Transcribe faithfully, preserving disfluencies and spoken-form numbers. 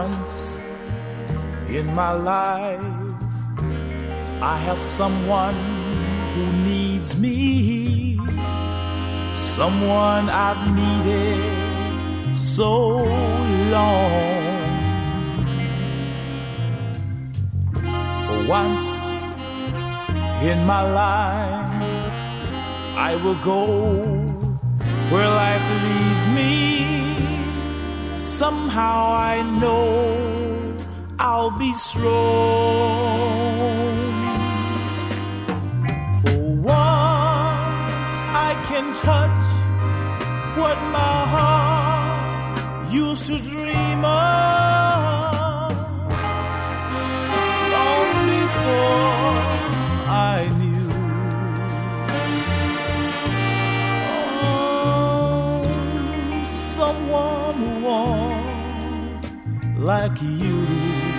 once in my life I have someone who needs me, someone I've needed so long. For once in my life I will go where life leads me. Somehow I know I'll be strong. For once I can touch what my heart used to dream of long before I knew. Oh, someone warm like you.